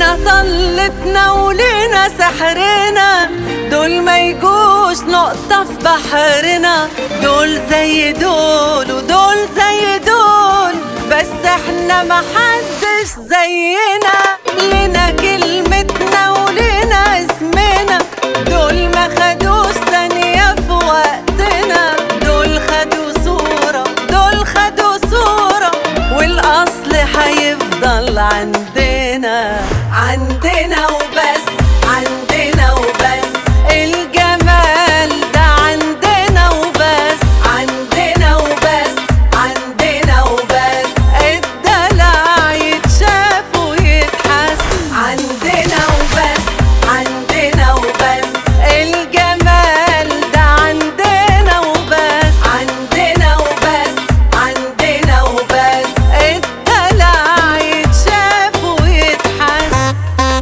لينا طلتنا ولينا سحرنا، دول ما يجوش نقطة في بحرنا. دول زي دول ودول زي دول، بس احنا محدش زينا. لينا كلمتنا ولينا اسمنا، دول ما خدوش ثانية في وقتنا. دول خدوا صورة، دول خدوا صورة، والأصل هيفضل عندنا. عندنا وبس، عندنا وبس، الجمال ده عندنا وبس. عندنا وبس، عندنا وبس، الدلع يتشاف ويتحس. عندنا وبس، عندنا وبس، الجمال ده عندنا وبس. عندنا وبس، عندنا وبس، الدلع يتشاف ويتحس.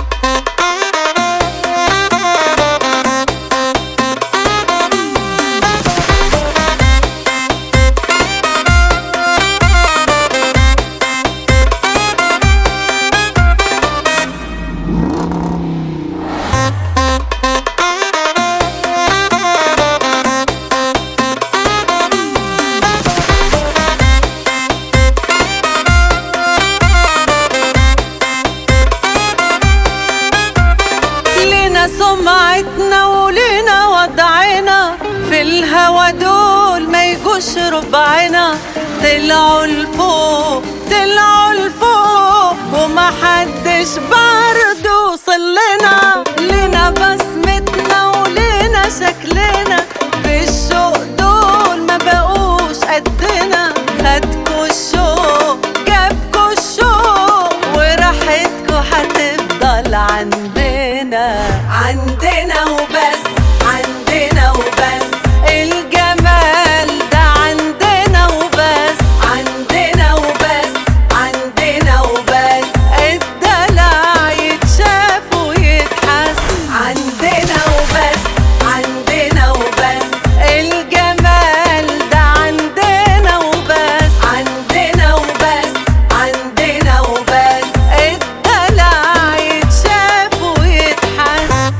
سمعتنا ولينا وضعنا في الهوا، دول ما يجوش ربعنا. طلعوا لفوق، طلعوا لفوق، ومحدش برضه وصلنا. لينا بصمتنا ولينا شكلنا، في الشوق دول ما بقوش قدنا. خدكوا الشوق جابكوا الشوق، وراحتكوا هتفضل عندنا. عندنا وبس، عندنا وبس، الجمال ده عندنا وبس. عندنا وبس، عندنا وبس، الدلع يتشاف ويتحس. عندنا وبس، عندنا وبس، الجمال ده عندنا وبس. عندنا وبس، عندنا وبس، الدلع يتشاف ويتحس.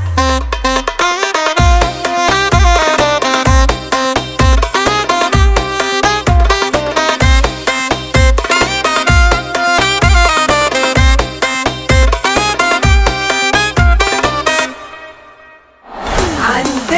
عندنا